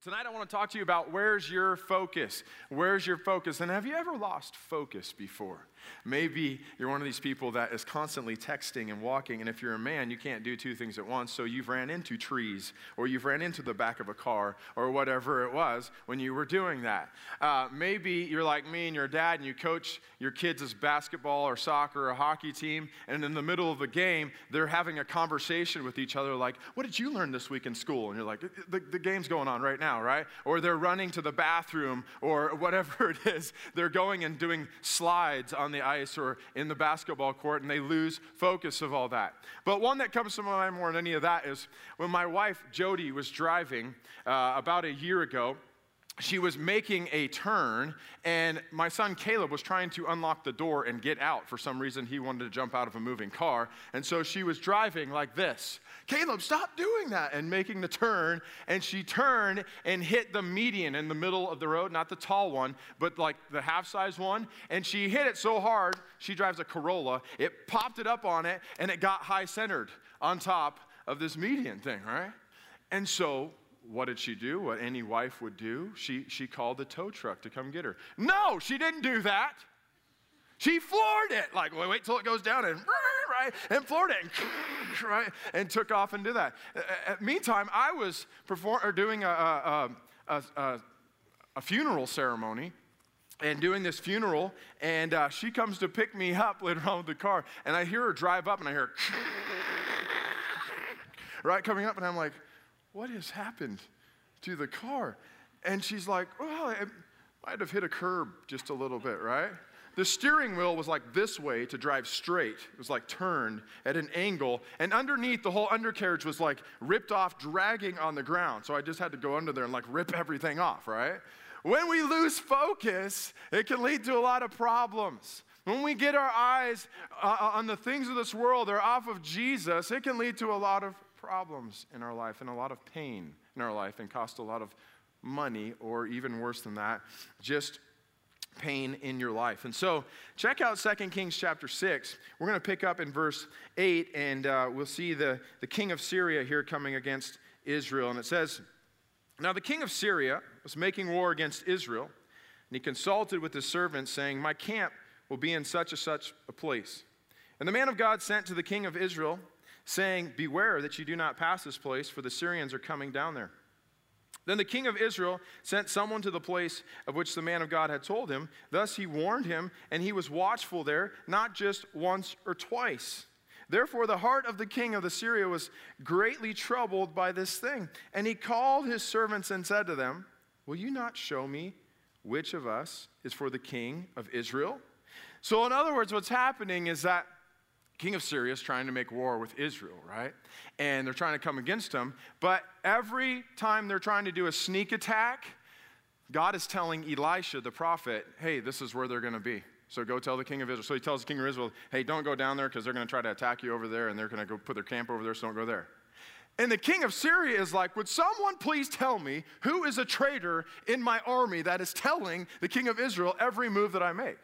Tonight I want to talk to you about where's your focus? Where's your focus? And have you ever lost focus before? Maybe you're one of these people that is constantly texting and walking, and if you're a man, you can't do two things at once, so you've ran into trees, or you've ran into the back of a car, or whatever it was when you were doing that. Maybe you're like me and you're a dad, and you coach your kids' basketball or soccer or hockey team, and in the middle of the game, they're having a conversation with each other like, what did you learn this week in school? And you're like, the game's going on right now, right? Or they're running to the bathroom, or whatever it is. They're going and doing slides on the ice or in the basketball court, and they lose focus of all that. But one that comes to my mind more than any of that is when my wife, Jody, was driving about a year ago. She was making a turn, and my son Caleb was trying to unlock the door and get out. For some reason, he wanted to jump out of a moving car, and so she was driving like this. Caleb, stop doing that, and making the turn, and she turned and hit the median in the middle of the road, not the tall one, but like the half-size one, and she hit it so hard, she drives a Corolla, it popped it up on it, and it got high-centered on top of this median thing, right? And so what did she do? What any wife would do? She called the tow truck to come get her. No, she didn't do that. She floored it. Like, wait till it goes down and right, and floored it, and, right, and took off and did that. Meantime, I was doing a funeral ceremony and doing this funeral, and she comes to pick me up later on with the car, and I hear her drive up, and I hear right coming up, and I'm like, what has happened to the car? And she's like, well, it might have hit a curb just a little bit, right? The steering wheel was like this way to drive straight. It was like turned at an angle. And underneath, the whole undercarriage was like ripped off, dragging on the ground. So I just had to go under there and like rip everything off, right? When we lose focus, it can lead to a lot of problems. When we get our eyes on the things of this world or off of Jesus, it can lead to a lot of problems in our life and a lot of pain in our life and cost a lot of money, or even worse than that, just pain in your life. And so check out 2 Kings chapter 6. We're going to pick up in verse 8, and we'll see the king of Syria here coming against Israel. And it says, now the king of Syria was making war against Israel, and he consulted with his servants, saying, my camp will be in such a place. And the man of God sent to the king of Israel, saying, beware that you do not pass this place, for the Syrians are coming down there. Then the king of Israel sent someone to the place of which the man of God had told him. Thus he warned him, and he was watchful there, not just once or twice. Therefore the heart of the king of the Syria was greatly troubled by this thing. And he called his servants and said to them, will you not show me which of us is for the king of Israel? So in other words, what's happening is that king of Syria is trying to make war with Israel, right? And they're trying to come against him. But every time they're trying to do a sneak attack, God is telling Elisha, the prophet, hey, this is where they're going to be. So go tell the king of Israel. So he tells the king of Israel, hey, don't go down there because they're going to try to attack you over there, and they're going to go put their camp over there, so don't go there. And the king of Syria is like, would someone please tell me who is a traitor in my army that is telling the king of Israel every move that I make?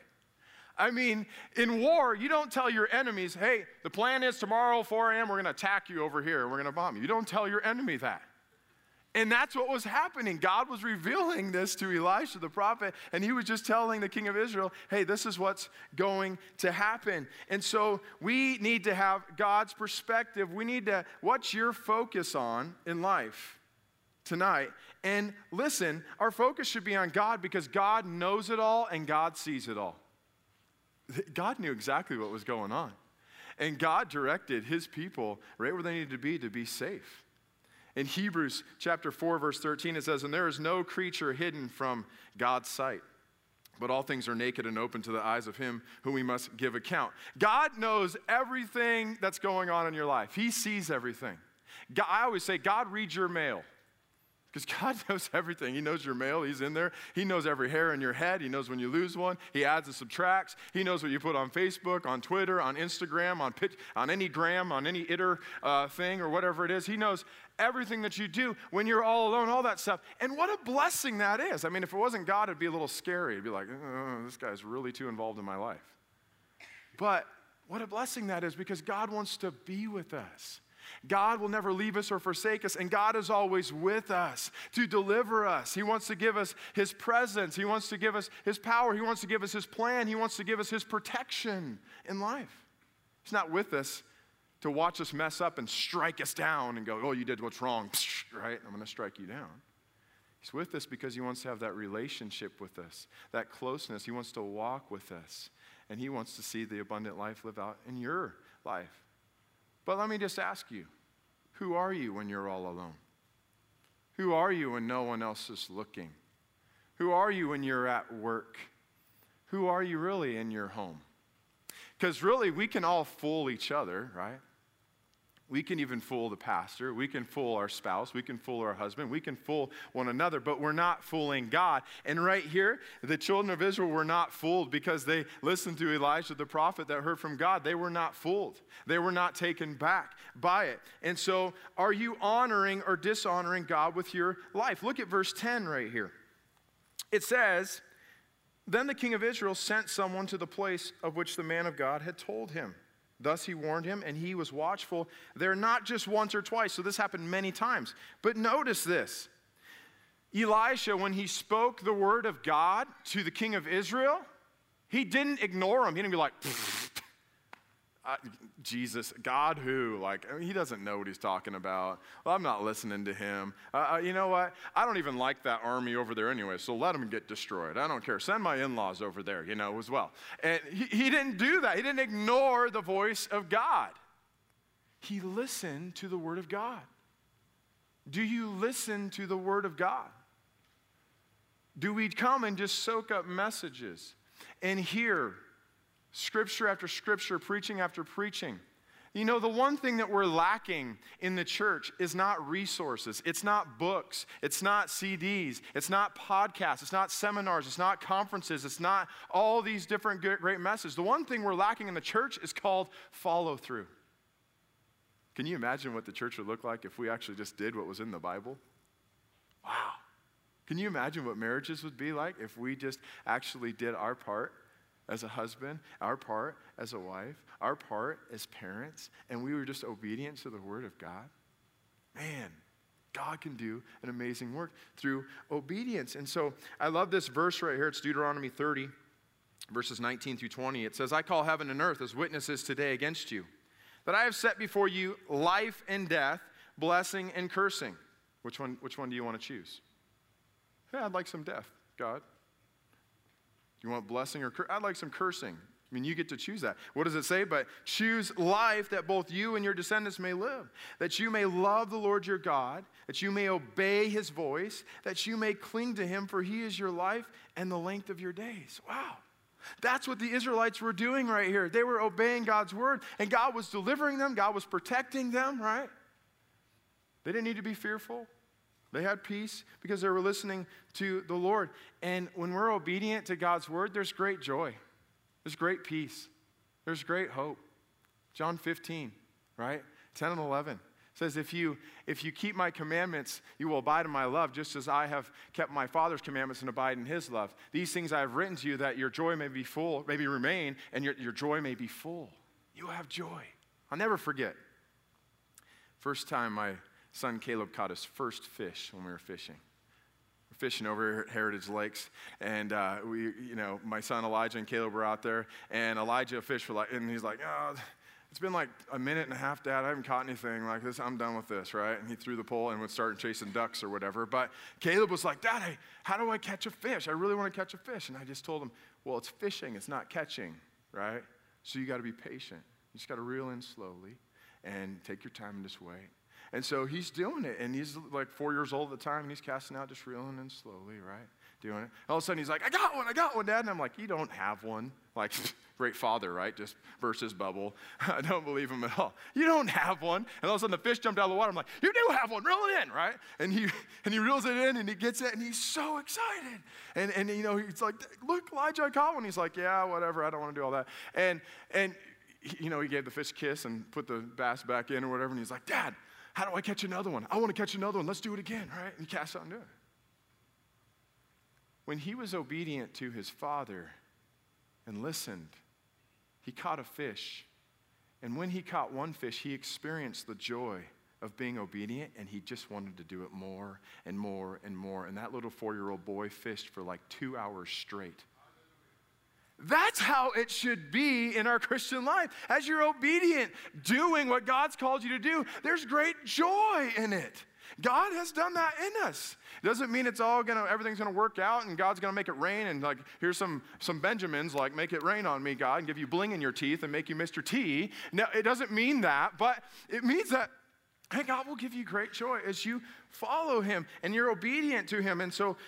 I mean, in war, you don't tell your enemies, hey, the plan is tomorrow, 4 a.m., we're going to attack you over here, we're going to bomb you. You don't tell your enemy that. And that's what was happening. God was revealing this to Elisha, the prophet, and he was just telling the king of Israel, hey, this is what's going to happen. And so we need to have God's perspective. We need to, what's your focus on in life tonight? And listen, our focus should be on God because God knows it all and God sees it all. God knew exactly what was going on. And God directed his people right where they needed to be safe. In Hebrews chapter 4, verse 13, it says, and there is no creature hidden from God's sight, but all things are naked and open to the eyes of him whom we must give account. God knows everything that's going on in your life. He sees everything. God, I always say, God reads your mail. Because God knows everything. He knows your mail. He's in there. He knows every hair in your head. He knows when you lose one. He adds and subtracts. He knows what you put on Facebook, on Twitter, on Instagram, on any gram, on any itter thing or whatever it is. He knows everything that you do when you're all alone, all that stuff. And what a blessing that is. I mean, if it wasn't God, it'd be a little scary. It'd be like, oh, this guy's really too involved in my life. But what a blessing that is because God wants to be with us. God will never leave us or forsake us, and God is always with us to deliver us. He wants to give us his presence. He wants to give us his power. He wants to give us his plan. He wants to give us his protection in life. He's not with us to watch us mess up and strike us down and go, oh, you did what's wrong, right? I'm going to strike you down. He's with us because he wants to have that relationship with us, that closeness. He wants to walk with us, and he wants to see the abundant life live out in your life. But let me just ask you, who are you when you're all alone? Who are you when no one else is looking? Who are you when you're at work? Who are you really in your home? Because really, we can all fool each other, right? We can even fool the pastor. We can fool our spouse. We can fool our husband. We can fool one another, but we're not fooling God. And right here, the children of Israel were not fooled because they listened to Elijah the prophet that heard from God. They were not fooled. They were not taken back by it. And so, are you honoring or dishonoring God with your life? Look at verse 10 right here. It says, then the king of Israel sent someone to the place of which the man of God had told him. Thus he warned him, and he was watchful there not just once or twice. So this happened many times. But notice this. Elisha, when he spoke the word of God to the king of Israel, he didn't ignore him. He didn't be like, Jesus, God who? Like, I mean, he doesn't know what he's talking about. Well, I'm not listening to him. You know what? I don't even like that army over there anyway, so let them get destroyed. I don't care. Send my in-laws over there, as well. And he didn't do that. He didn't ignore the voice of God. He listened to the word of God. Do you listen to the word of God? Do we come and just soak up messages and hear scripture after scripture, preaching after preaching? The one thing that we're lacking in the church is not resources. It's not books. It's not CDs. It's not podcasts. It's not seminars. It's not conferences. It's not all these different great messages. The one thing we're lacking in the church is called follow through. Can you imagine what the church would look like if we actually just did what was in the Bible? Wow. Can you imagine what marriages would be like if we just actually did our part as a husband, our part as a wife, our part as parents, and we were just obedient to the word of God? Man, God can do an amazing work through obedience. And so I love this verse right here. It's Deuteronomy 30, verses 19 through 20. It says, I call heaven and earth as witnesses today against you, that I have set before you life and death, blessing and cursing. Which one do you want to choose? Yeah, I'd like some death, God. You want blessing or curse? I'd like some cursing. I mean, you get to choose that. What does it say? But choose life that both you and your descendants may live, that you may love the Lord your God, that you may obey his voice, that you may cling to him, for he is your life and the length of your days. Wow. That's what the Israelites were doing right here. They were obeying God's word, and God was delivering them. God was protecting them, right? They didn't need to be fearful. They had peace because they were listening to the Lord. And when we're obedient to God's word, there's great joy. There's great peace. There's great hope. John 15, right? 10 and 11 says, if you keep my commandments, you will abide in my love, just as I have kept my Father's commandments and abide in his love. These things I have written to you, that your joy may be full, maybe remain, and your joy may be full. You have joy. I'll never forget. First time my son Caleb caught his first fish when we were fishing. We're fishing over at Heritage Lakes, and my son Elijah and Caleb were out there, and Elijah fished and he's like, oh, it's been like a minute and a half, Dad. I haven't caught anything like this. I'm done with this, right? And he threw the pole and was starting chasing ducks or whatever. But Caleb was like, Dad, hey, how do I catch a fish? I really want to catch a fish. And I just told him, well, it's fishing. It's not catching, right? So you got to be patient. You just got to reel in slowly and take your time and just wait. And so he's doing it, and he's like 4 years old at the time, and he's casting out, just reeling in slowly, right? Doing it. All of a sudden, he's like, I got one, Dad. And I'm like, you don't have one. Like, great father, right? Just burst his bubble. I don't believe him at all. You don't have one. And all of a sudden, the fish jumped out of the water. I'm like, you do have one. Reel it in, right? And he reels it in, and he gets it, and he's so excited. And he's like, look, Elijah, I caught one. He's like, yeah, whatever. I don't want to do all that. And he gave the fish a kiss and put the bass back in or whatever. And he's like, Dad, how do I catch another one? I want to catch another one. Let's do it again, right? And he casts out and do it. When he was obedient to his father and listened, he caught a fish, And when he caught one fish, he experienced the joy of being obedient, and he just wanted to do it more and more and more. And that little 4-year-old boy fished for like 2 hours straight. That's how it should be in our Christian life. As you're obedient, doing what God's called you to do, there's great joy in it. God has done that in us. Doesn't mean everything's gonna work out and God's gonna make it rain and like, here's some Benjamins, like, make it rain on me, God, and give you bling in your teeth and make you Mr. T. No, it doesn't mean that, but it means that, hey, God will give you great joy as you follow him and you're obedient to him. And so,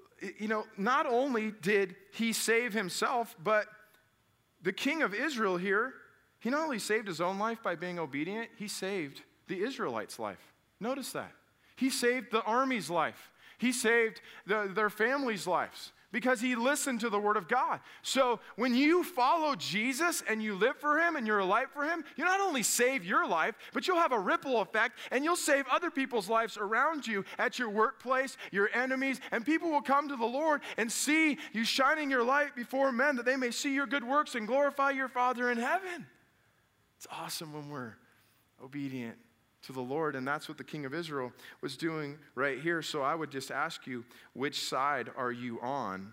not only did he save himself, but the king of Israel here, he not only saved his own life by being obedient, he saved the Israelites' life. Notice that. He saved the army's life. He saved their families' lives because he listened to the word of God. So when you follow Jesus and you live for him and you're a light for him, you not only save your life, but you'll have a ripple effect and you'll save other people's lives around you at your workplace, your enemies, and people will come to the Lord and see you shining your light before men that they may see your good works and glorify your Father in heaven. It's awesome when we're obedient to the Lord, and that's what the king of Israel was doing right here. So I would just ask you, which side are you on?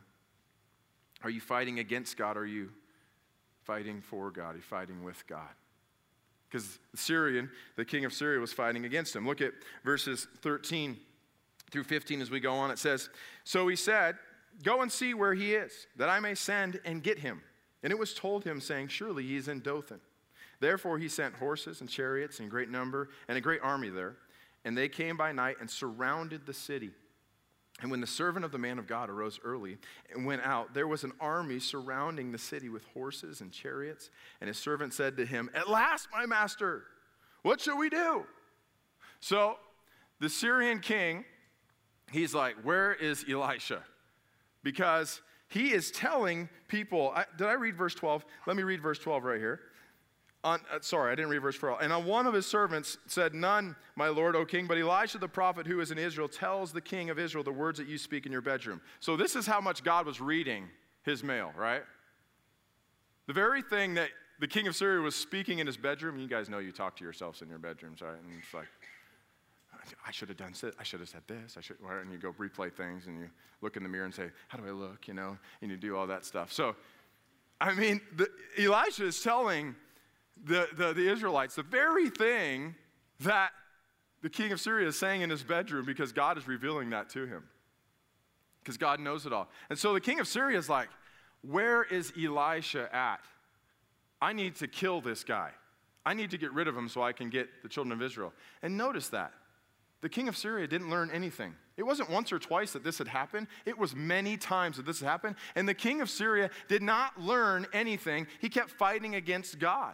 Are you fighting against God? Are you fighting for God? Are you fighting with God? Because the king of Syria was fighting against him. Look at verses 13 through 15 as we go on. It says, so he said, go and see where he is, that I may send and get him. And it was told him, saying, surely he is in Dothan. Therefore he sent horses and chariots in great number and a great army there. And they came by night and surrounded the city. And when the servant of the man of God arose early and went out, there was an army surrounding the city with horses and chariots. And his servant said to him, at last, my master, what shall we do? So the Syrian king, he's like, where is Elisha? Because he is telling people, did I read verse 12? Let me read verse 12 right here. Sorry, I didn't read verse 12. And on one of his servants said, none, my lord, O king, but Elisha the prophet who is in Israel tells the king of Israel the words that you speak in your bedroom. So this is how much God was reading his mail, right? The very thing that the king of Syria was speaking in his bedroom, you guys know you talk to yourselves in your bedrooms, right? And it's like, I should have done this, I should have said this, and you go replay things and you look in the mirror and say, how do I look, and you do all that stuff. So, I mean, Elisha is telling the Israelites the very thing that the king of Syria is saying in his bedroom because God is revealing that to him. Because God knows it all. And so the king of Syria is like, where is Elisha at? I need to kill this guy. I need to get rid of him so I can get the children of Israel. And notice that. The king of Syria didn't learn anything. It wasn't once or twice that this had happened. It was many times that this had happened. And the king of Syria did not learn anything. He kept fighting against God.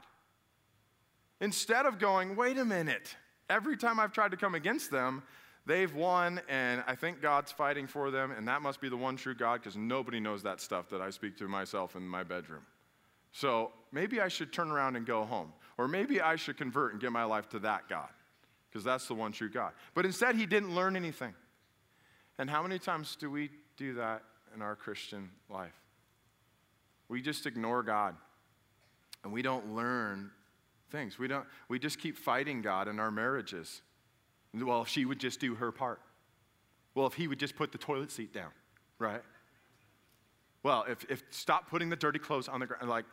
Instead of going, wait a minute, every time I've tried to come against them, they've won, and I think God's fighting for them, and that must be the one true God, because nobody knows that stuff that I speak to myself in my bedroom. So maybe I should turn around and go home. Or maybe I should convert and give my life to that God, because that's the one true God. But instead, he didn't learn anything. And how many times do we do that in our Christian life? We just ignore God, and we don't learn things. We just keep fighting God in our marriages. Well, if she would just do her part. Well, if he would just put the toilet seat down, right? Well, if stop putting the dirty clothes on the ground. Like,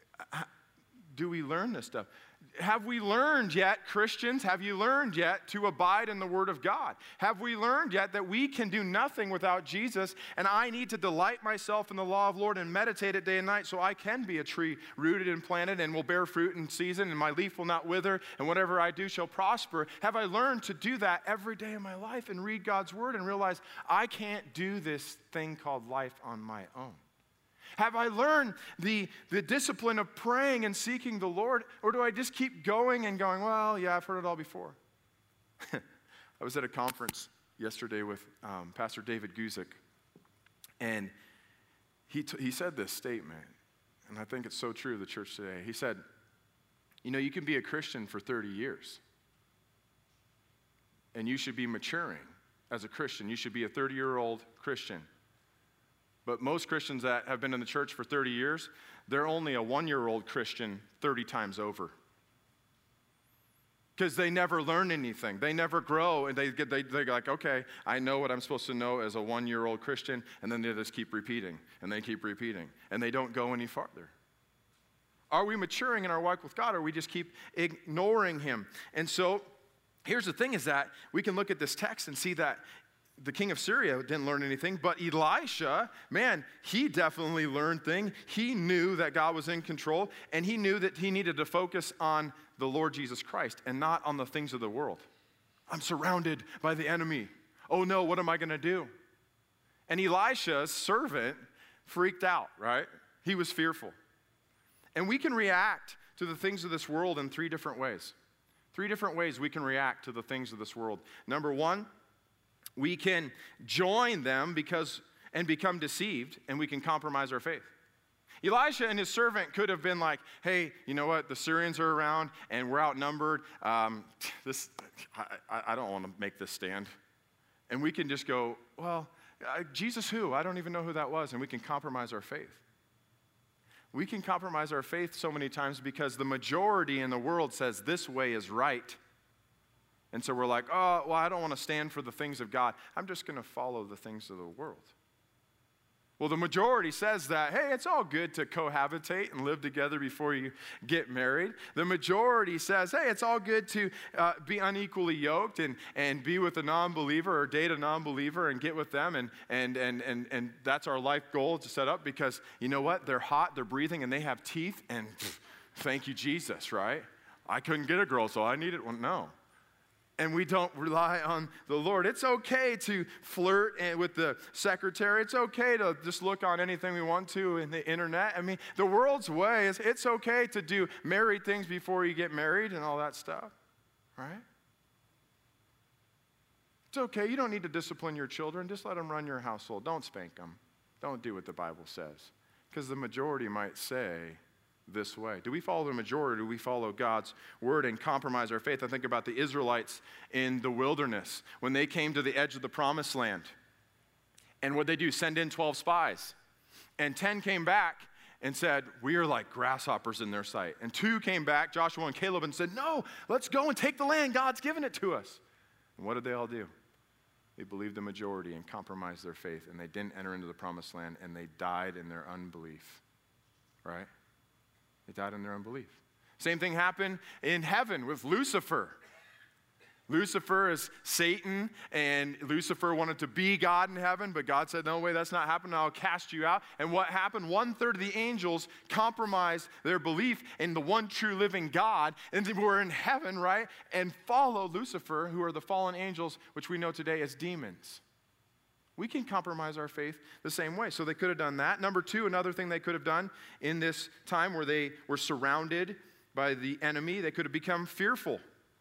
do we learn this stuff? Have we learned yet, Christians, have you learned yet to abide in the Word of God? Have we learned yet that we can do nothing without Jesus, and I need to delight myself in the law of the Lord and meditate it day and night so I can be a tree rooted and planted and will bear fruit in season, and my leaf will not wither, and whatever I do shall prosper? Have I learned to do that every day of my life and read God's Word and realize I can't do this thing called life on my own? Have I learned the discipline of praying and seeking the Lord? Or do I just keep going and going, well, yeah, I've heard it all before? I was at a conference yesterday with Pastor David Guzik, and he said this statement, and I think it's so true of the church today. He said, you can be a Christian for 30 years, and you should be maturing as a Christian. You should be a 30-year-old Christian. But most Christians that have been in the church for 30 years, they're only a 1-year-old Christian 30 times over. because they never learn anything. They never grow, and they're like, okay, I know what I'm supposed to know as a 1-year-old Christian, and then they just keep repeating, and they keep repeating, and they don't go any farther. Are we maturing in our walk with God, or we just keep ignoring him? And so here's the thing is that we can look at this text and see that the king of Syria didn't learn anything, but Elisha, man, he definitely learned things. He knew that God was in control, and he knew that he needed to focus on the Lord Jesus Christ and not on the things of the world. I'm surrounded by the enemy. Oh no, what am I going to do? And Elisha's servant freaked out, right? He was fearful. And we can react to the things of this world in 3 different ways. 3 different ways we can react to the things of this world. Number 1, we can join them and become deceived, and we can compromise our faith. Elisha and his servant could have been like, hey, you know what? The Syrians are around, and we're outnumbered. I don't want to make this stand. And we can just go, well, Jesus who? I don't even know who that was, and we can compromise our faith. We can compromise our faith so many times because the majority in the world says this way is right. And so we're like, oh, well, I don't want to stand for the things of God. I'm just going to follow the things of the world. Well, the majority says that, hey, it's all good to cohabitate and live together before you get married. The majority says, hey, it's all good to be unequally yoked and be with a non-believer or date a non-believer and get with them. And that's our life goal to set up because, you know what? They're hot, they're breathing, and they have teeth. And thank you, Jesus, right? I couldn't get a girl, so I needed one. No. And we don't rely on the Lord. It's okay to flirt with the secretary. It's okay to just look on anything we want to in the internet. I mean, the world's way is it's okay to do married things before you get married and all that stuff, right? It's okay. You don't need to discipline your children. Just let them run your household. Don't spank them. Don't do what the Bible says. Because the majority might say this way. Do we follow the majority? Or do we follow God's word and compromise our faith? I think about the Israelites in the wilderness when they came to the edge of the promised land. And what they do? Send in 12 spies. And 10 came back and said, we are like grasshoppers in their sight. And 2 came back, Joshua and Caleb, and said, no, let's go and take the land. God's given it to us. And what did they all do? They believed the majority and compromised their faith. And they didn't enter into the promised land. And they died in their unbelief. Right? They died in their unbelief. Same thing happened in heaven with Lucifer. Lucifer is Satan, and Lucifer wanted to be God in heaven, but God said, no way, that's not happening. I'll cast you out. And what happened? 1/3 of the angels compromised their belief in the one true living God, and they were in heaven, right? And followed Lucifer, who are the fallen angels, which we know today as demons. We can compromise our faith the same way. So they could have done that. Number 2, another thing they could have done in this time where they were surrounded by the enemy, they could have become fearful.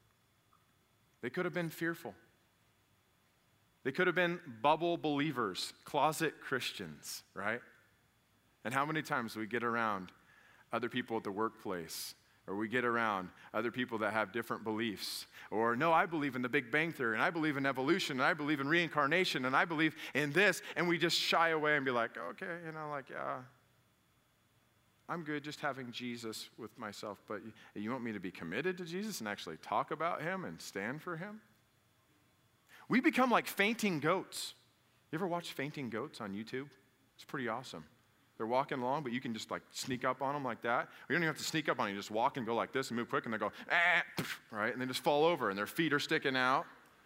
They could have been fearful. They could have been bubble believers, closet Christians, right? And how many times do we get around other people at the workplace, or we get around other people that have different beliefs, or no, I believe in the Big Bang Theory, and I believe in evolution, and I believe in reincarnation, and I believe in this, and we just shy away and be like, okay, yeah, I'm good just having Jesus with myself, but you want me to be committed to Jesus and actually talk about him and stand for him? We become like fainting goats. You ever watch fainting goats on YouTube? It's pretty awesome. They're walking along, but you can just like sneak up on them like that. Or you don't even have to sneak up on them. You just walk and go like this and move quick, and they go, right? And they just fall over, and their feet are sticking out.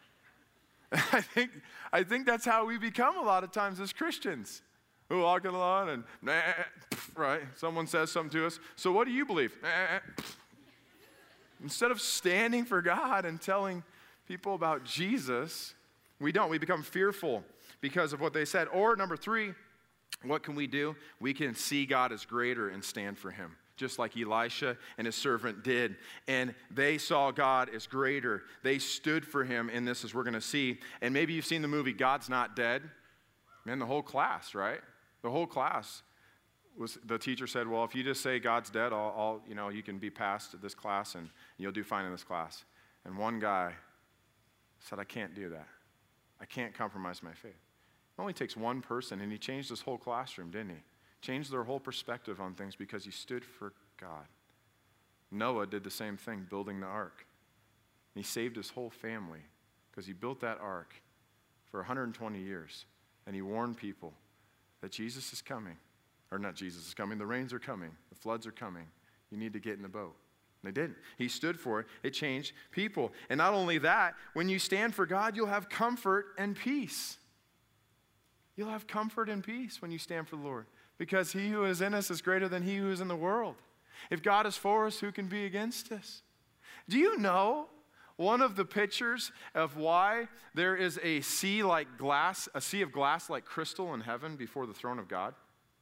I think that's how we become a lot of times as Christians. We're walking along and, right? Someone says something to us. So what do you believe? Instead of standing for God and telling people about Jesus, we don't. We become fearful because of what they said. Or number 3, what can we do? We can see God as greater and stand for him, just like Elisha and his servant did. And they saw God as greater. They stood for him in this, as we're going to see. And maybe you've seen the movie God's Not Dead. Man, the whole class, right? The whole class the teacher said, well, if you just say God's dead, you can be passed this class and you'll do fine in this class. And one guy said, I can't do that. I can't compromise my faith. It only takes one person, and he changed this whole classroom, didn't he? Changed their whole perspective on things because he stood for God. Noah did the same thing, building the ark. he saved his whole family because he built that ark for 120 years. And he warned people that Jesus is coming. Or not Jesus is coming, the rains are coming, the floods are coming. You need to get in the boat. And they didn't. He stood for it. It changed people. And not only that, when you stand for God, you'll have comfort and peace. You'll have comfort and peace when you stand for the Lord, because he who is in us is greater than he who is in the world. If God is for us, who can be against us? Do you know one of the pictures of why there is a sea like glass, a sea of glass like crystal in heaven before the throne of God?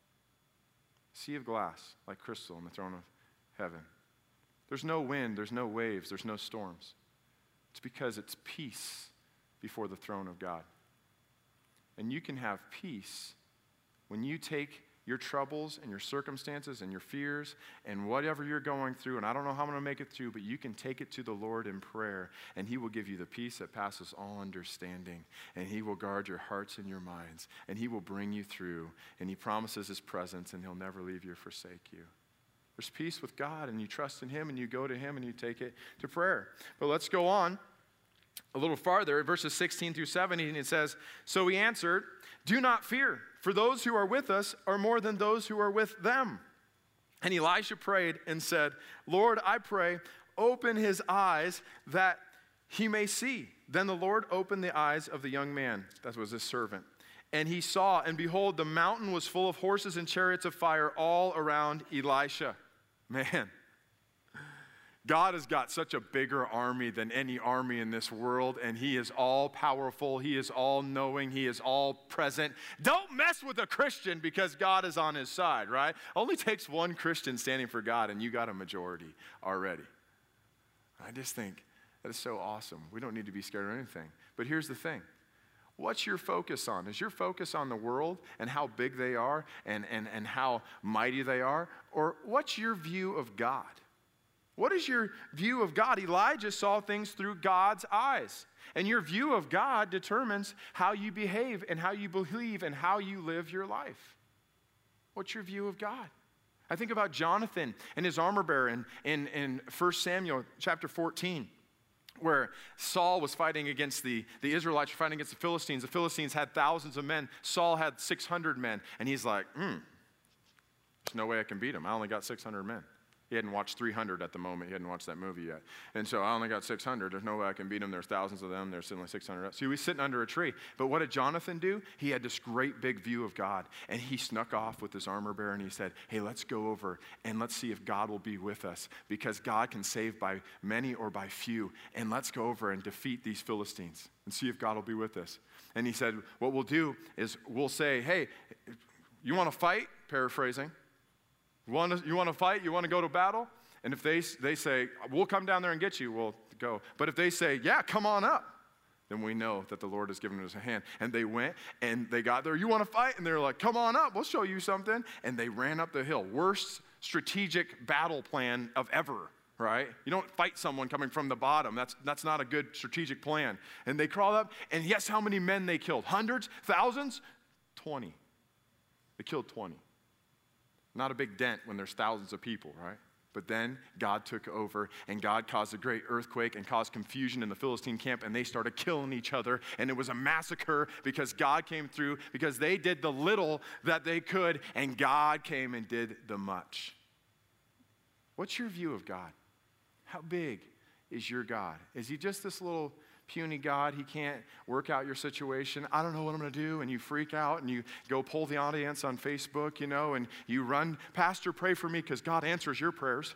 Sea of glass like crystal in the throne of heaven. There's no wind, there's no waves, there's no storms. It's because it's peace before the throne of God. And you can have peace when you take your troubles and your circumstances and your fears and whatever you're going through, and I don't know how I'm going to make it through, but you can take it to the Lord in prayer, and he will give you the peace that passes all understanding, and he will guard your hearts and your minds, and he will bring you through, and he promises his presence, and he'll never leave you or forsake you. There's peace with God, and you trust in him, and you go to him, and you take it to prayer. But let's go on a little farther. Verses 16 through 17, it says, "So he answered, 'Do not fear, for those who are with us are more than those who are with them.' And Elisha prayed and said, 'Lord, I pray, open his eyes that he may see.' Then the Lord opened the eyes of the young man," that was his servant, "and he saw, and behold, the mountain was full of horses and chariots of fire all around Elisha." Man, God has got such a bigger army than any army in this world, and he is all powerful, he is all knowing, he is all present. Don't mess with a Christian because God is on his side, right? Only takes one Christian standing for God, and you got a majority already. I just think that is so awesome. We don't need to be scared of anything. But here's the thing. What's your focus on? Is your focus on the world and how big they are and how mighty they are? Or what's your view of God? What is your view of God? Elijah saw things through God's eyes. And your view of God determines how you behave and how you believe and how you live your life. What's your view of God? I think about Jonathan and his armor bearer in 1 Samuel chapter 14. Where Saul was fighting against the Israelites were fighting against the Philistines. The Philistines had thousands of men. Saul had 600 men. And he's like, there's no way I can beat him. I only got 600 men. He hadn't watched 300 at the moment. He hadn't watched that movie yet. And so I only got 600. There's no way I can beat him. There's thousands of them. There's only 600. So he was sitting under a tree. But what did Jonathan do? He had this great big view of God. And he snuck off with his armor bearer and he said, hey, let's go over and let's see if God will be with us. Because God can save by many or by few. And let's go over and defeat these Philistines and see if God will be with us. And he said, what we'll do is we'll say, hey, you want to fight? Paraphrasing. You want to fight? You want to go to battle? And if they say, we'll come down there and get you, we'll go. But if they say, yeah, come on up, then we know that the Lord has given us a hand. And they went and they got there. You want to fight? And they're like, come on up. We'll show you something. And they ran up the hill. Worst strategic battle plan of ever, right? You don't fight someone coming from the bottom. That's not a good strategic plan. And they crawled up. And guess how many men they killed? Hundreds? Thousands? 20. They killed 20. Not a big dent when there's thousands of people, right? But then God took over, and God caused a great earthquake and caused confusion in the Philistine camp, and they started killing each other, and it was a massacre because God came through, because they did the little that they could, and God came and did the much. What's your view of God? How big is your God? Is he just this little puny God? He can't work out your situation. I don't know what I'm going to do. And you freak out and you go poll the audience on Facebook, and you run, Pastor, pray for me because God answers your prayers.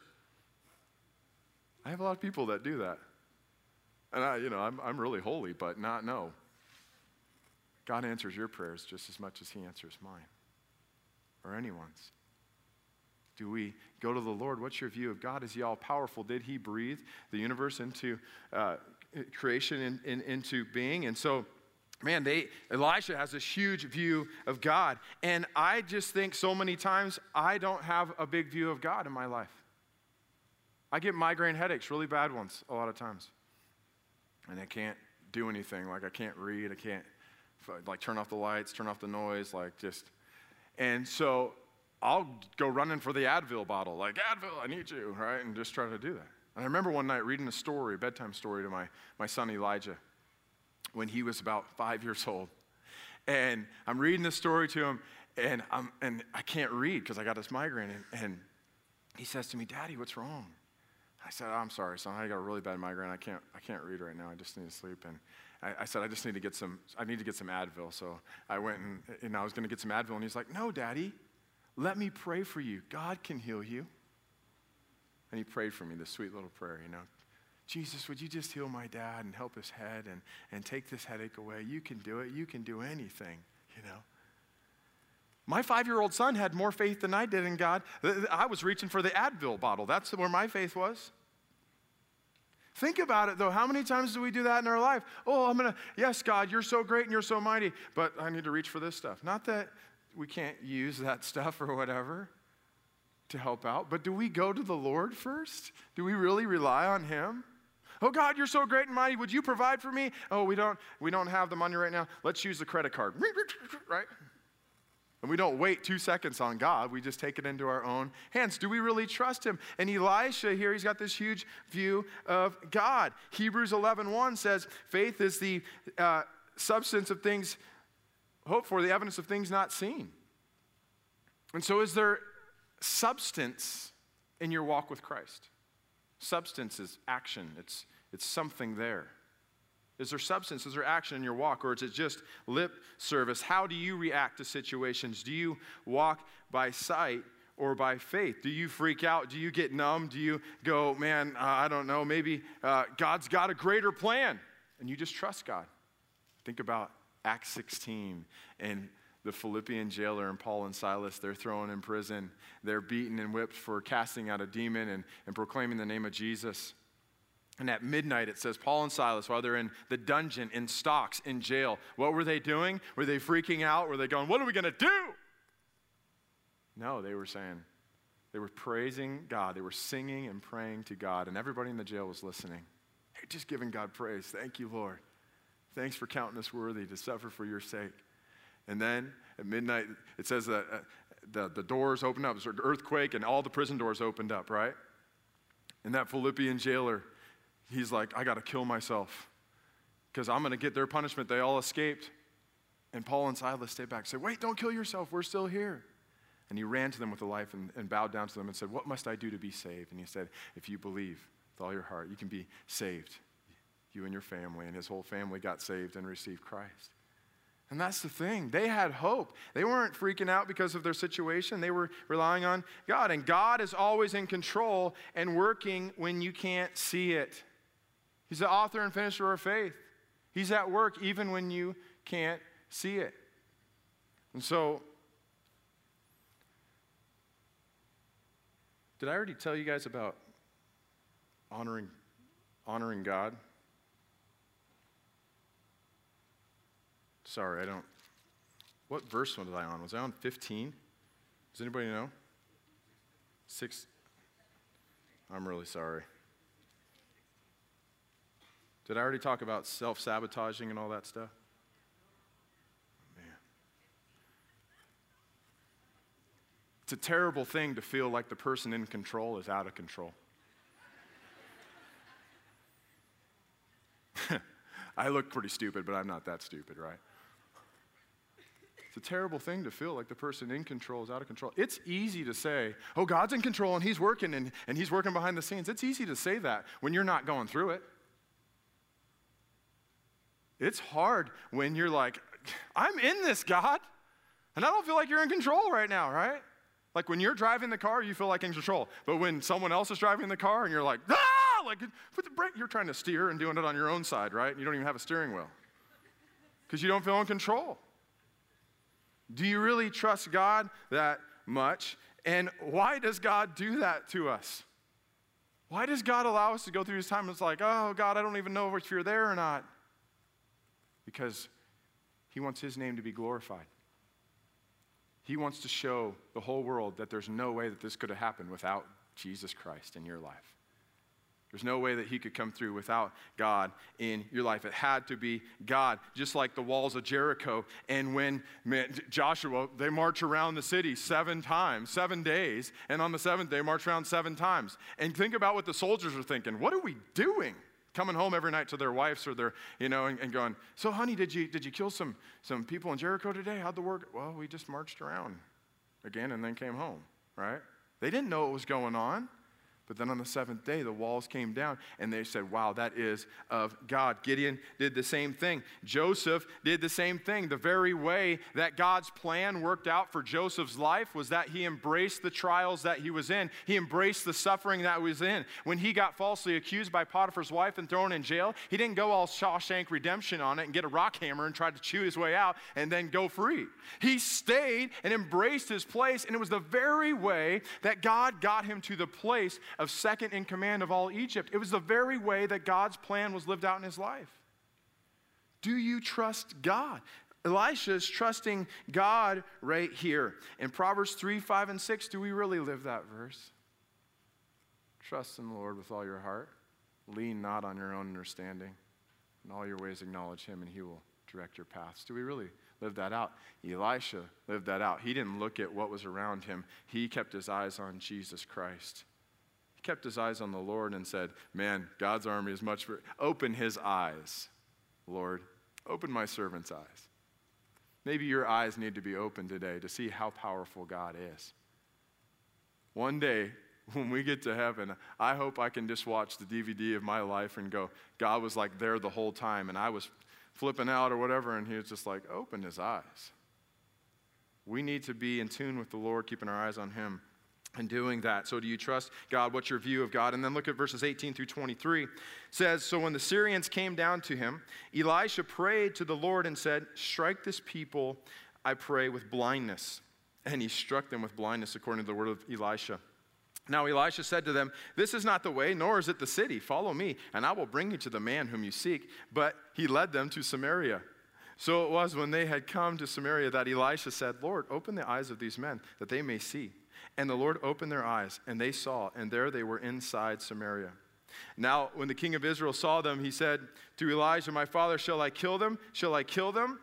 I have a lot of people that do that. And I'm really holy, but no. God answers your prayers just as much as he answers mine or anyone's. Do we go to the Lord? What's your view of God? Is he all powerful? Did he breathe the universe into creation into being? And so, man, Elisha has this huge view of God. And I just think so many times I don't have a big view of God in my life. I get migraine headaches, really bad ones, a lot of times. And I can't do anything. Like I can't read. I can't turn off the lights, turn off the noise, And so I'll go running for the Advil bottle. Like, Advil, I need you, right? And just try to do that. And I remember one night reading a bedtime story to my son Elijah when he was about 5 years old. And I'm reading this story to him, and I can't read because I got this migraine. And he says to me, "Daddy, what's wrong?" I said, "I'm sorry, son. I got a really bad migraine. I can't read right now. I just need to sleep." And I said, "I need to get some Advil." So I went and I was going to get some Advil. And he's like, "No, Daddy, let me pray for you. God can heal you." And he prayed for me, this sweet little prayer, "Jesus, would you just heal my dad and help his head and take this headache away? You can do it. You can do anything, My 5-year-old son had more faith than I did in God. I was reaching for the Advil bottle. That's where my faith was. Think about it, though. How many times do we do that in our life? Oh, yes, God, you're so great and you're so mighty, but I need to reach for this stuff. Not that we can't use that stuff or whatever to help out, but do we go to the Lord first? Do we really rely on him? Oh, God, you're so great and mighty. Would you provide for me? Oh, we don't have the money right now. Let's use the credit card, right? And we don't wait 2 seconds on God. We just take it into our own hands. Do we really trust him? And Elisha here, he's got this huge view of God. Hebrews 11:1 says, faith is the substance of things hoped for, the evidence of things not seen. And so is there substance in your walk with Christ? Substance is action. It's something there. Is there substance? Is there action in your walk? Or is it just lip service? How do you react to situations? Do you walk by sight or by faith? Do you freak out? Do you get numb? Do you go, man, I don't know, maybe God's got a greater plan, and you just trust God? Think about Acts 16 and the Philippian jailer and Paul and Silas. They're thrown in prison. They're beaten and whipped for casting out a demon and proclaiming the name of Jesus. And at midnight, it says, Paul and Silas, while they're in the dungeon, in stocks, in jail, what were they doing? Were they freaking out? Were they going, what are we going to do? No, they were praising God. They were singing and praying to God, and everybody in the jail was listening. Hey, just giving God praise. Thank you, Lord. Thanks for counting us worthy to suffer for your sake. And then at midnight, it says that the doors opened up. It was an earthquake, and all the prison doors opened up, right? And that Philippian jailer, he's like, I got to kill myself because I'm going to get their punishment. They all escaped. And Paul and Silas stayed back and said, wait, don't kill yourself. We're still here. And he ran to them with a knife and bowed down to them and said, what must I do to be saved? And he said, if you believe with all your heart, you can be saved, you and your family. And his whole family got saved and received Christ. And that's the thing. They had hope. They weren't freaking out because of their situation. They were relying on God. And God is always in control and working when you can't see it. He's the author and finisher of faith. He's at work even when you can't see it. And so, did I already tell you guys about honoring God? Sorry, what verse was I on? Was I on 15? Does anybody know? 6? I'm really sorry. Did I already talk about self-sabotaging and all that stuff? Man. It's a terrible thing to feel like the person in control is out of control. I look pretty stupid, but I'm not that stupid, right? It's a terrible thing to feel like the person in control is out of control. It's easy to say, oh, God's in control and he's working and he's working behind the scenes. It's easy to say that when you're not going through it. It's hard when you're like, I'm in this, God, and I don't feel like you're in control right now, right? Like when you're driving the car, you feel like in control. But when someone else is driving the car and you're like, like put the brake, you're trying to steer and doing it on your own side, right? You don't even have a steering wheel because you don't feel in control. Do you really trust God that much? And why does God do that to us? Why does God allow us to go through this time? It's like, oh, God, I don't even know if you're there or not. Because he wants his name to be glorified. He wants to show the whole world that there's no way that this could have happened without Jesus Christ in your life. There's no way that he could come through without God in your life. It had to be God, just like the walls of Jericho. And when Joshua, they march around the city 7 times, 7 days, and on the 7th day, march around 7 times. And think about what the soldiers are thinking. What are we doing? Coming home every night to their wives or their, and going, so honey, did you kill some people in Jericho today? How'd the work? Well, we just marched around again and then came home, right? They didn't know what was going on. But then on the 7th day, the walls came down, and they said, wow, that is of God. Gideon did the same thing. Joseph did the same thing. The very way that God's plan worked out for Joseph's life was that he embraced the trials that he was in. He embraced the suffering that he was in. When he got falsely accused by Potiphar's wife and thrown in jail, he didn't go all Shawshank Redemption on it and get a rock hammer and try to chew his way out and then go free. He stayed and embraced his place, and it was the very way that God got him to the place of second in command of all Egypt. It was the very way that God's plan was lived out in his life. Do you trust God? Elisha is trusting God right here. In Proverbs 3, 5, and 6, do we really live that verse? Trust in the Lord with all your heart. Lean not on your own understanding. In all your ways acknowledge him, and he will direct your paths. Do we really live that out? Elisha lived that out. He didn't look at what was around him. He kept his eyes on Jesus Christ. He kept his eyes on the Lord and said, man, God's army is much for... Open his eyes, Lord. Open my servant's eyes. Maybe your eyes need to be open today to see how powerful God is. One day, when we get to heaven, I hope I can just watch the DVD of my life and go, God was like there the whole time, and I was flipping out or whatever, and he was just like, open his eyes. We need to be in tune with the Lord, keeping our eyes on him and doing that. So do you trust God? What's your view of God? And then look at verses 18 through 23. It says, so when the Syrians came down to him, Elisha prayed to the Lord and said, strike this people, I pray, with blindness. And he struck them with blindness according to the word of Elisha. Now Elisha said to them, this is not the way, nor is it the city. Follow me, and I will bring you to the man whom you seek. But he led them to Samaria. So it was when they had come to Samaria that Elisha said, Lord, open the eyes of these men, that they may see. And the Lord opened their eyes, and they saw, and there they were inside Samaria. Now, when the king of Israel saw them, he said to Elijah, my father, shall I kill them? Shall I kill them?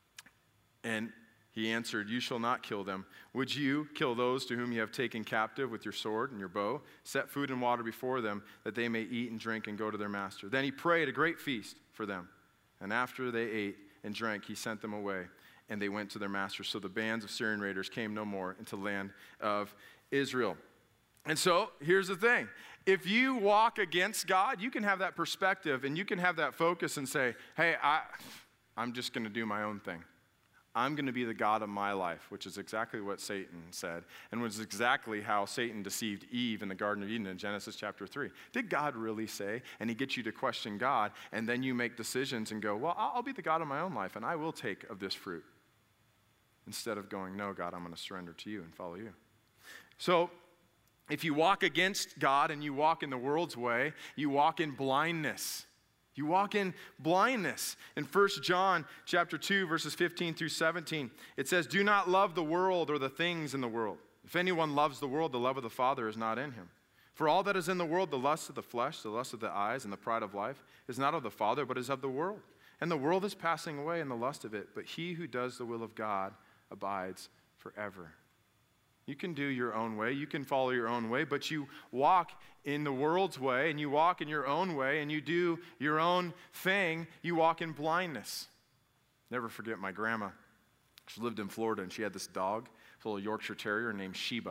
And he answered, you shall not kill them. Would you kill those to whom you have taken captive with your sword and your bow? Set food and water before them, that they may eat and drink and go to their master. Then he prayed a great feast for them. And after they ate and drank, he sent them away. And they went to their master. So the bands of Syrian raiders came no more into the land of Israel. And so here's the thing. If you walk against God, you can have that perspective and you can have that focus and say, hey, I'm just going to do my own thing. I'm going to be the God of my life, which is exactly what Satan said, and was exactly how Satan deceived Eve in the Garden of Eden in Genesis chapter 3. Did God really say? And he gets you to question God, and then you make decisions and go, well, I'll be the God of my own life, and I will take of this fruit. Instead of going, no, God, I'm going to surrender to you and follow you. So if you walk against God and you walk in the world's way, you walk in blindness. You walk in blindness. In 1 John chapter 2, verses 15 through 17, it says, do not love the world or the things in the world. If anyone loves the world, the love of the Father is not in him. For all that is in the world, the lust of the flesh, the lust of the eyes, and the pride of life, is not of the Father, but is of the world. And the world is passing away in the lust of it, but he who does the will of God abides forever. You can do your own way, you can follow your own way, but you walk in the world's way, and you walk in your own way, and you do your own thing, you walk in blindness. Never forget my grandma. She lived in Florida, and she had this dog, a little Yorkshire Terrier named Sheba.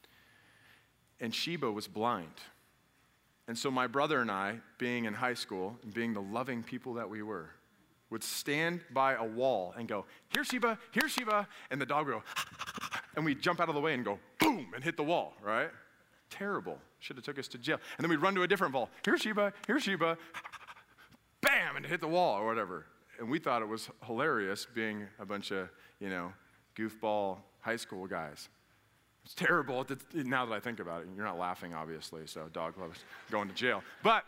And Sheba was blind. And so my brother and I, being in high school, and being the loving people that we were, would stand by a wall and go, here Sheba, and the dog would go, and we'd jump out of the way and go, boom, and hit the wall, right? Terrible. Should have took us to jail. And then we'd run to a different wall. Here Sheba, bam, and hit the wall or whatever. And we thought it was hilarious being a bunch of, goofball high school guys. It's terrible now that I think about it. You're not laughing, obviously, so dog lovers going to jail. But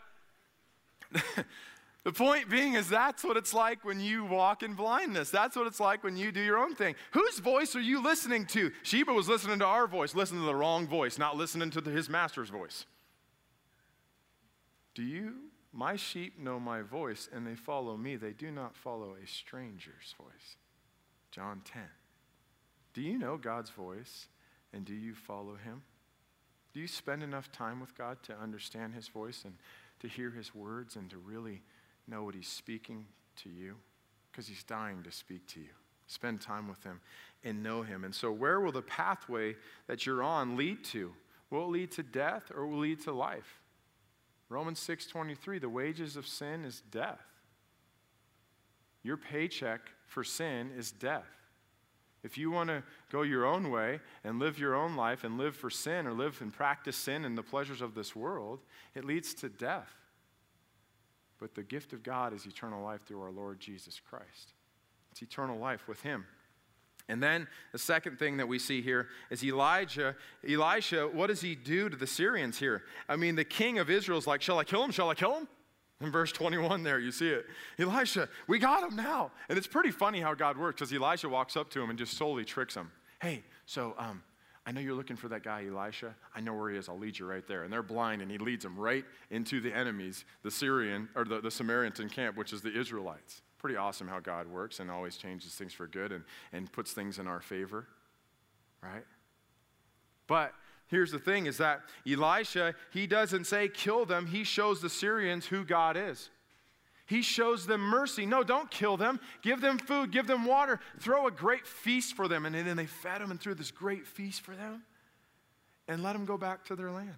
the point being is that's what it's like when you walk in blindness. That's what it's like when you do your own thing. Whose voice are you listening to? Sheba was listening to our voice, listening to the wrong voice, not listening to his master's voice. My sheep know my voice, and they follow me. They do not follow a stranger's voice. John 10. Do you know God's voice, and do you follow him? Do you spend enough time with God to understand his voice and to hear his words and to really know what he's speaking to you? Because he's dying to speak to you. Spend time with him and know him. And so where will the pathway that you're on lead to? Will it lead to death or will it lead to life? Romans 6:23, the wages of sin is death. Your paycheck for sin is death. If you want to go your own way and live your own life and live for sin or live and practice sin and the pleasures of this world, it leads to death. But the gift of God is eternal life through our Lord Jesus Christ. It's eternal life with him. And then the second thing that we see here is Elisha, what does he do to the Syrians here? I mean, the king of Israel is like, shall I kill him? Shall I kill him? In verse 21 there, you see it. Elisha, we got him now. And it's pretty funny how God works, because Elisha walks up to him and just solely tricks him. Hey, so I know you're looking for that guy, Elisha. I know where he is. I'll lead you right there. And they're blind, and he leads them right into the enemies, the Syrian, or the Samaritan camp, which is the Israelites. Pretty awesome how God works and always changes things for good and puts things in our favor, right? But here's the thing is that Elisha, he doesn't say kill them. He shows the Syrians who God is. He shows them mercy. No, don't kill them. Give them food. Give them water. Throw a great feast for them. And then they fed them and threw this great feast for them and let them go back to their land.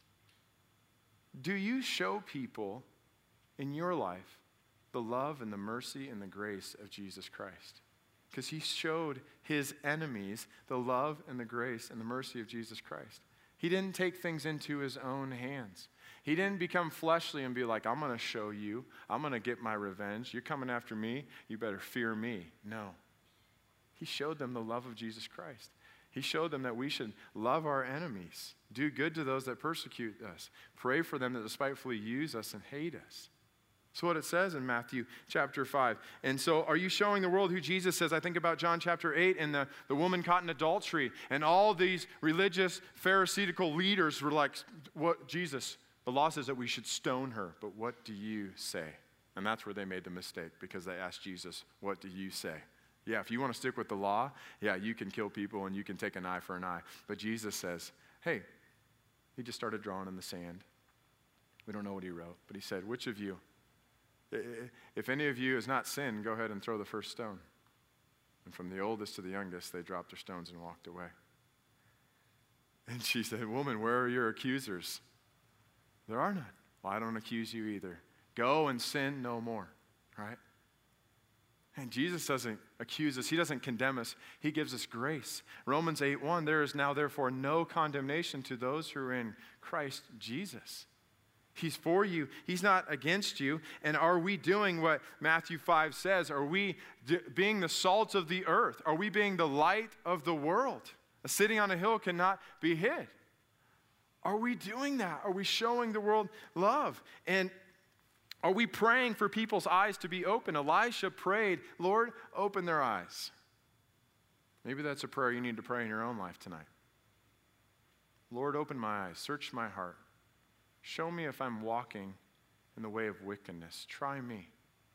Do you show people in your life the love and the mercy and the grace of Jesus Christ? Because he showed his enemies the love and the grace and the mercy of Jesus Christ. He didn't take things into his own hands. He didn't become fleshly and be like, I'm going to show you. I'm going to get my revenge. You're coming after me. You better fear me. No. He showed them the love of Jesus Christ. He showed them that we should love our enemies, do good to those that persecute us, pray for them that despitefully use us and hate us. That's what it says in Matthew chapter 5. And so are you showing the world who Jesus is? I think about John chapter 8 and the woman caught in adultery. And all these religious Pharisaical leaders were like, what, Jesus, the law says that we should stone her. But what do you say? And that's where they made the mistake, because they asked Jesus, what do you say? Yeah, if you want to stick with the law, yeah, you can kill people and you can take an eye for an eye. But Jesus says, hey, he just started drawing in the sand. We don't know what he wrote, but he said, which of you? If any of you has not sinned, go ahead and throw the first stone. And from the oldest to the youngest, they dropped their stones and walked away. And she said, woman, where are your accusers? There are none. Well, I don't accuse you either. Go and sin no more, right? And Jesus doesn't accuse us. He doesn't condemn us. He gives us grace. Romans 8:1, there is now therefore no condemnation to those who are in Christ Jesus. He's for you. He's not against you. And are we doing what Matthew 5 says? Are we being the salt of the earth? Are we being the light of the world? A city on a hill cannot be hid. Are we doing that? Are we showing the world love? And are we praying for people's eyes to be open? Elisha prayed, Lord, open their eyes. Maybe that's a prayer you need to pray in your own life tonight. Lord, open my eyes. Search my heart. Show me if I'm walking in the way of wickedness. Try me.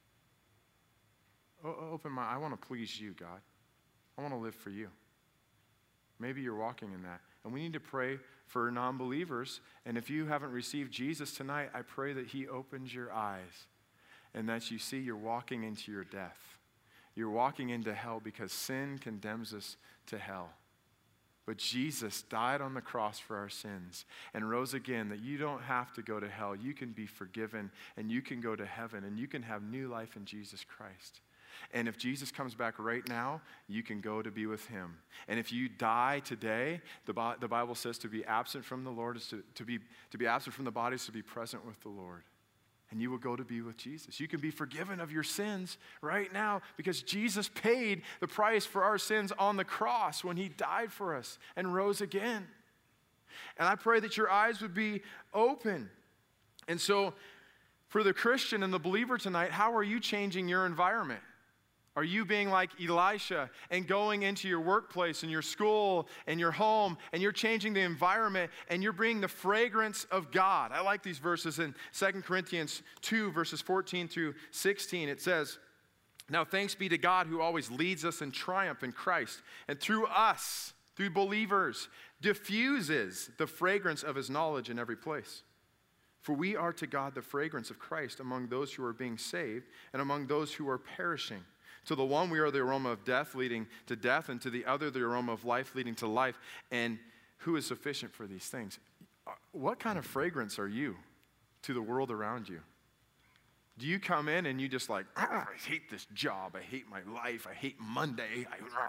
Open my, I want to please you, God. I want to live for you. Maybe you're walking in that. And we need to pray for non-believers. And if you haven't received Jesus tonight, I pray that he opens your eyes and that you see you're walking into your death. You're walking into hell because sin condemns us to hell. But Jesus died on the cross for our sins and rose again, that you don't have to go to hell. You can be forgiven and you can go to heaven and you can have new life in Jesus Christ. And if Jesus comes back right now, you can go to be with him. And if you die today, the Bible says to be absent from the Lord is to be absent from the body is to be present with the Lord. And you will go to be with Jesus. You can be forgiven of your sins right now because Jesus paid the price for our sins on the cross when he died for us and rose again. And I pray that your eyes would be open. And so for the Christian and the believer tonight, how are you changing your environment? Are you being like Elisha and going into your workplace and your school and your home and you're changing the environment and you're bringing the fragrance of God? I like these verses in 2 Corinthians 2, verses 14 through 16. It says, "Now thanks be to God who always leads us in triumph in Christ, and through us, through believers, diffuses the fragrance of his knowledge in every place. For we are to God the fragrance of Christ among those who are being saved and among those who are perishing. To the one we are the aroma of death leading to death, and to the other the aroma of life leading to life. And who is sufficient for these things?" What kind of fragrance are you to the world around you? Do you come in and you just like, I hate this job, I hate my life, I hate Monday.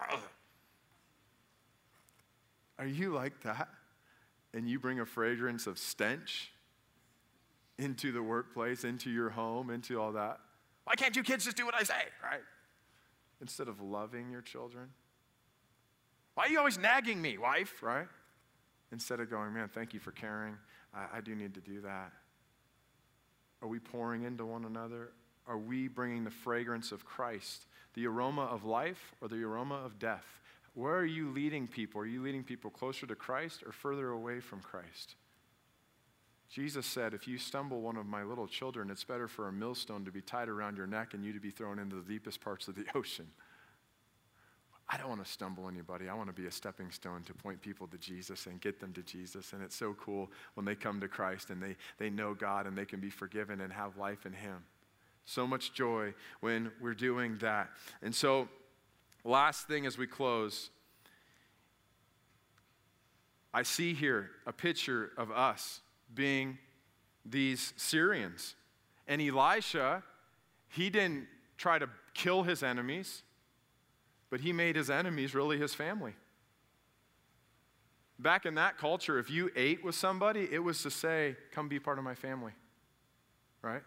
Are you like that? And you bring a fragrance of stench into the workplace, into your home, into all that? Why can't you kids just do what I say, right? Instead of loving your children. Why are you always nagging me, wife, right? Instead of going, man, thank you for caring. I do need to do that. Are we pouring into one another? Are we bringing the fragrance of Christ, the aroma of life or the aroma of death? Where are you leading people? Are you leading people closer to Christ or further away from Christ? Jesus said, if you stumble one of my little children, it's better for a millstone to be tied around your neck and you to be thrown into the deepest parts of the ocean. I don't want to stumble anybody. I want to be a stepping stone to point people to Jesus and get them to Jesus. And it's so cool when they come to Christ and they know God and they can be forgiven and have life in him. So much joy when we're doing that. And so, last thing as we close, I see here a picture of us being these Syrians. And Elisha, he didn't try to kill his enemies, but he made his enemies really his family. Back in that culture, if you ate with somebody, it was to say, come be part of my family, right?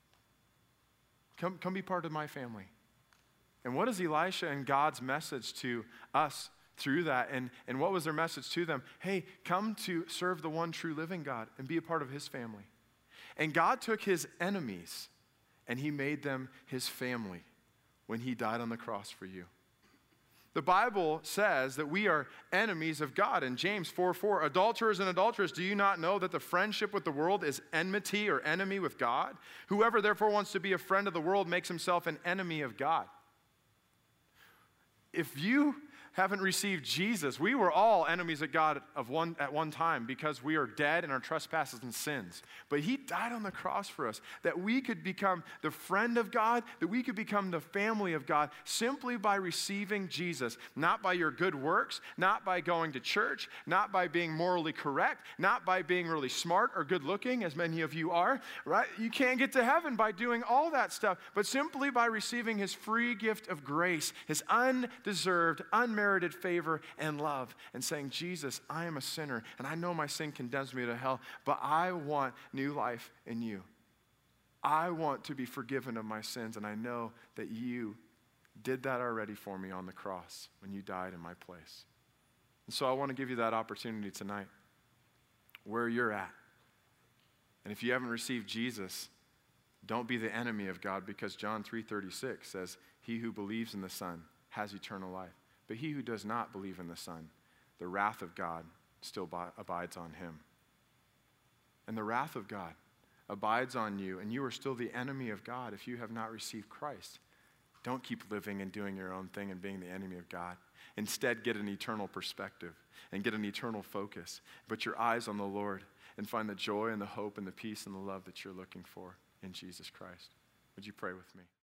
Come be part of my family. And what is Elisha and God's message to us through that? And what was their message to them? Hey, come to serve the one true living God and be a part of his family. And God took his enemies and he made them his family when he died on the cross for you. The Bible says that we are enemies of God. In James 4:4, adulterers and adulterers, do you not know that the friendship with the world is enmity or enemy with God? Whoever therefore wants to be a friend of the world makes himself an enemy of God. If you haven't received Jesus, we were all enemies of God at one time because we are dead in our trespasses and sins. But he died on the cross for us, that we could become the friend of God, that we could become the family of God simply by receiving Jesus, not by your good works, not by going to church, not by being morally correct, not by being really smart or good looking, as many of you are, right? You can't get to heaven by doing all that stuff, but simply by receiving his free gift of grace, his undeserved, unmerited favor and love, and saying, Jesus, I am a sinner, and I know my sin condemns me to hell, but I want new life in you. I want to be forgiven of my sins, and I know that you did that already for me on the cross when you died in my place. And so I want to give you that opportunity tonight, where you're at. And if you haven't received Jesus, don't be the enemy of God, because John 3:36 says, he who believes in the Son has eternal life. But he who does not believe in the Son, the wrath of God still abides on him. And the wrath of God abides on you, and you are still the enemy of God if you have not received Christ. Don't keep living and doing your own thing and being the enemy of God. Instead, get an eternal perspective and get an eternal focus. Put your eyes on the Lord and find the joy and the hope and the peace and the love that you're looking for in Jesus Christ. Would you pray with me?